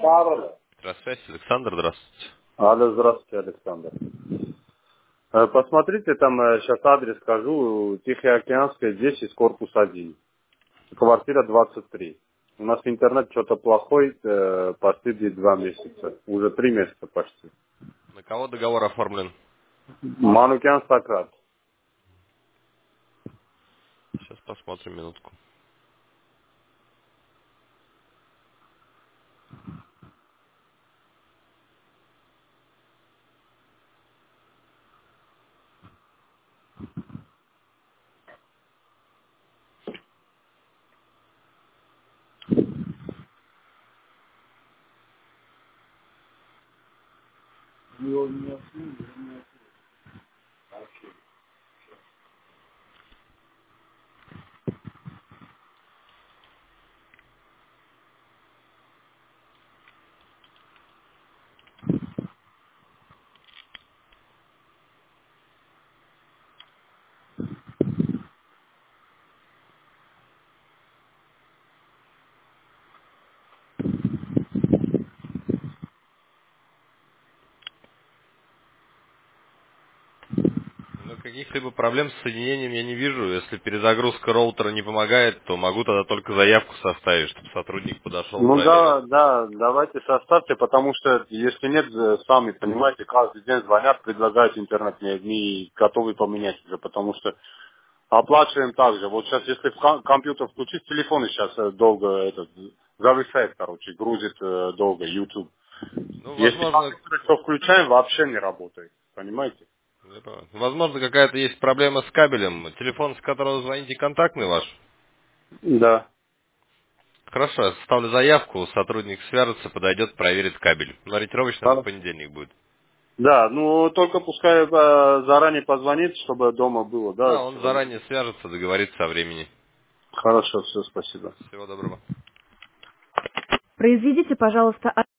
Здравствуйте, Александр, здравствуйте. Алло, здравствуйте, Александр. Посмотрите, там сейчас адрес скажу, Тихоокеанская, 10, корпус 1, квартира 23. У нас интернет что-то плохой, последние 2 месяца, уже 3 месяца почти. На кого договор оформлен? Манукян Сократ. Сейчас посмотрим минутку. Ну, каких-либо проблем с соединением я не вижу. Если перезагрузка роутера не помогает, то могу тогда только заявку составить, чтобы сотрудник подошел, Ну проверил. да, да, давайте составьте, потому что если нет, сами понимаете, каждый день звонят, предлагают интернет, не готовы поменять уже, потому что оплачиваем также. Вот сейчас, если компьютер включить, телефоны сейчас долго зависает, короче, грузит долго YouTube. Ну, Если возможно, компьютер все включаем, вообще не работает. Понимаете? я понял. Возможно, какая-то есть проблема с кабелем. Телефон, с которого звоните, контактный ваш? Да. Хорошо, я составлю заявку, сотрудник свяжется, подойдет, проверит кабель. Но ориентировочно это в Да, понедельник будет. да, ну только пускай заранее позвонит, чтобы дома было, да, Да, он чтобы... заранее свяжется, договорится о времени. Хорошо, все, спасибо. Всего доброго. Произведите, пожалуйста,